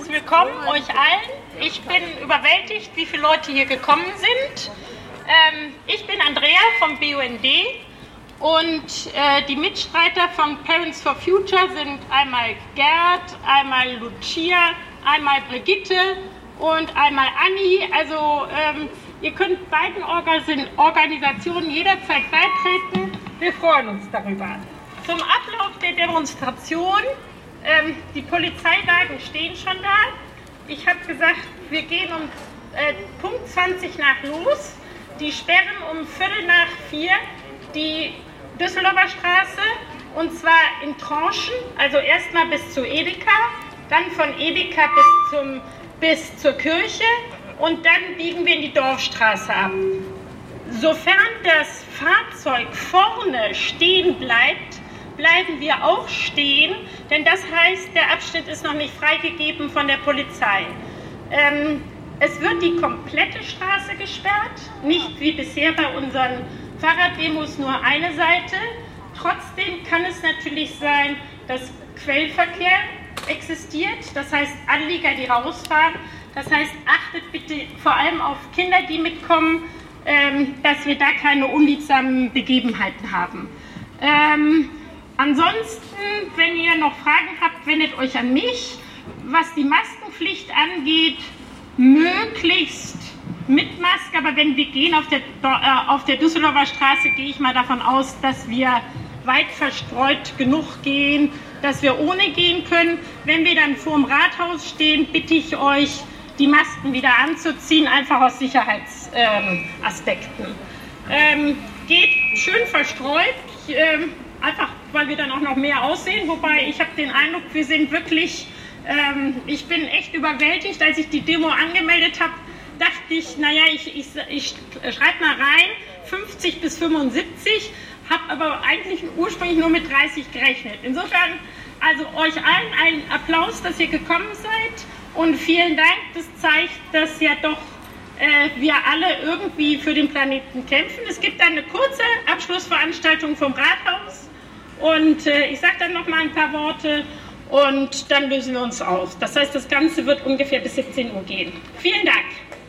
willkommen euch allen. Ich bin überwältigt, wie viele Leute hier gekommen sind. Ich bin Andrea vom BUND und die Mitstreiter von Parents for Future sind einmal Gerd, einmal Lucia, einmal Brigitte und einmal Anni. Also ihr könnt beiden Organisationen jederzeit beitreten. Wir freuen uns darüber. Zum Ablauf der Demonstration. Die Polizeiwagen stehen schon da. Ich habe gesagt, wir gehen um Punkt 20 nach los. Die sperren um 3:45 die Düsseldorfer Straße und zwar in Tranchen, also erstmal bis zu Edeka, dann von Edeka bis zur Kirche und dann biegen wir in die Dorfstraße ab. Sofern das Fahrzeug vorne stehen bleibt, bleiben wir auch stehen, denn das heißt, der Abschnitt ist noch nicht freigegeben von der Polizei. Es wird die komplette Straße gesperrt, nicht wie bisher bei unseren Fahrraddemos nur eine Seite. Trotzdem kann es natürlich sein, dass Quellverkehr existiert, das heißt Anlieger, die rausfahren. Das heißt, achtet bitte vor allem auf Kinder, die mitkommen, dass wir da keine unliebsamen Begebenheiten haben. Ansonsten, wenn ihr noch Fragen habt, wendet euch an mich. Was die Maskenpflicht angeht, möglichst mit Maske, aber wenn wir gehen auf der Düsseldorfer Straße, gehe ich mal davon aus, dass wir weit verstreut genug gehen, dass wir ohne gehen können. Wenn wir dann vor dem Rathaus stehen, bitte ich euch, die Masken wieder anzuziehen, einfach aus Sicherheitsaspekten. Geht schön verstreut, einfach weil wir dann auch noch mehr aussehen, wobei ich habe den Eindruck, wir sind wirklich, ich bin echt überwältigt, als ich die Demo angemeldet habe, dachte ich, naja, ich schreibe mal rein, 50 bis 75, habe aber eigentlich ursprünglich nur mit 30 gerechnet. Insofern, also euch allen einen Applaus, dass ihr gekommen seid und vielen Dank, das zeigt, dass ja doch wir alle irgendwie für den Planeten kämpfen. Es gibt dann eine kurze Abschlussveranstaltung vom Rathaus und ich sage dann noch mal ein paar Worte und dann lösen wir uns auf. Das heißt, das Ganze wird ungefähr bis 17 Uhr gehen. Vielen Dank.